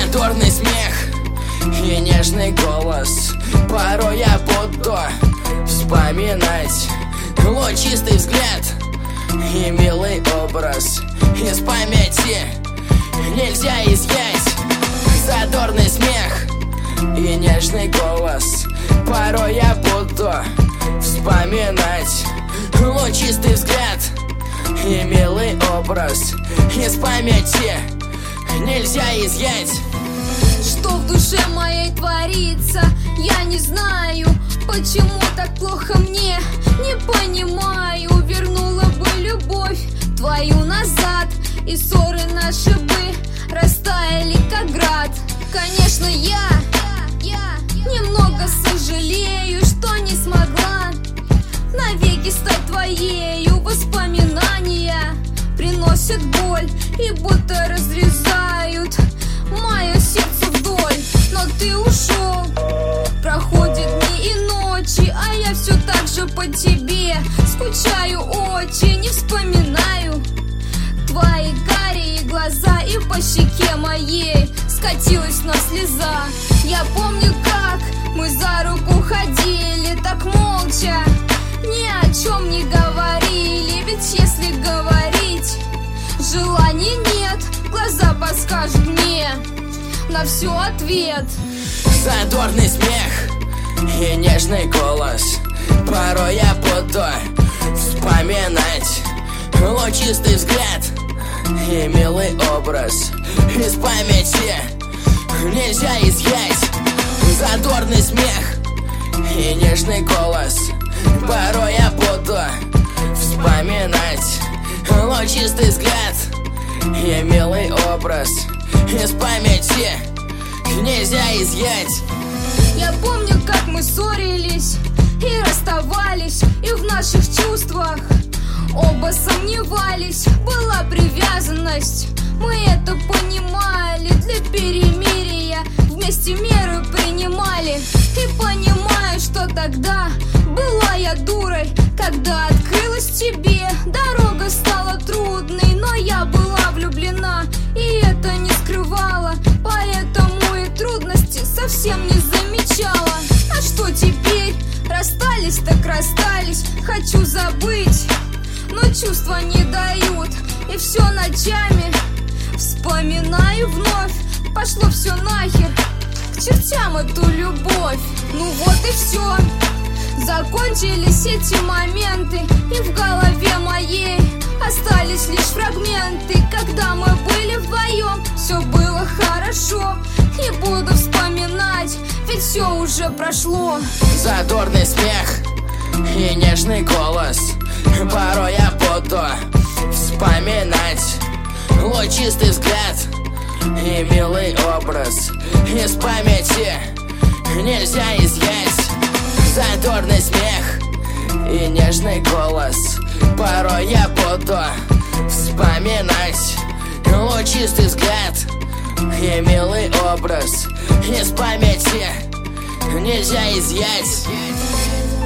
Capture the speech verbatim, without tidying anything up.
Задорный смех и нежный голос. Порой я буду вспоминать лучистый взгляд и милый образ. Из памяти нельзя изъять задорный смех и нежный голос. Порой я буду вспоминать лучистый взгляд и милый образ. Из памяти нельзя изъять. Что в душе моей творится, я не знаю. Почему так плохо мне, не понимаю. Вернула бы любовь твою назад, и ссоры наши бы растаяли как град. Конечно, я, я немного сожалею, что не смогла навеки стать твоею. Воспоминания приносят боль и будто разрезают мое сердце вдоль. Но ты ушел, проходят дни и ночи, а я все так же по тебе скучаю очень и вспоминаю твои карие глаза, и по щеке моей скатилась на слеза. Я помню, как мы за руку ходили, так молча, ни о чем не говорили. Ведь если говорить, желаний нет, глаза подскажут мне на все ответ. Задорный смех и нежный голос. Порой я буду вспоминать лучистый взгляд и милый образ. Из памяти нельзя изъять задорный смех и нежный голос. Порой я буду вспоминать лучистый взгляд и милый образ. Из памяти нельзя изъять. Я помню, как мы ссорились и расставались, и в наших чувствах оба сомневались. Была привязанность, мы это понимали. Для перемирия вместе меры принимали. И понимаю, что тогда была я дурой, когда открылась тебе. Дорога стала трудной, но я была влюблена и это не скрывала, поэтому и трудности совсем не замечала. А что теперь? Расстались так расстались. Хочу забыть, но чувства не дают. И все ночами вспоминаю вновь. Пошло все нахер, к чертям эту любовь. Ну вот и все, закончились эти моменты, и в голове моей остались лишь фрагменты. Когда мы были вдвоем, все было хорошо. Не буду вспоминать, ведь все уже прошло. Задорный смех и нежный голос. Порой я буду вспоминать лучистый взгляд и милый образ. Из памяти нельзя изъять задорный смех и нежный голос. Порой я буду вспоминать лучистый взгляд и милый образ. Из памяти нельзя изъять.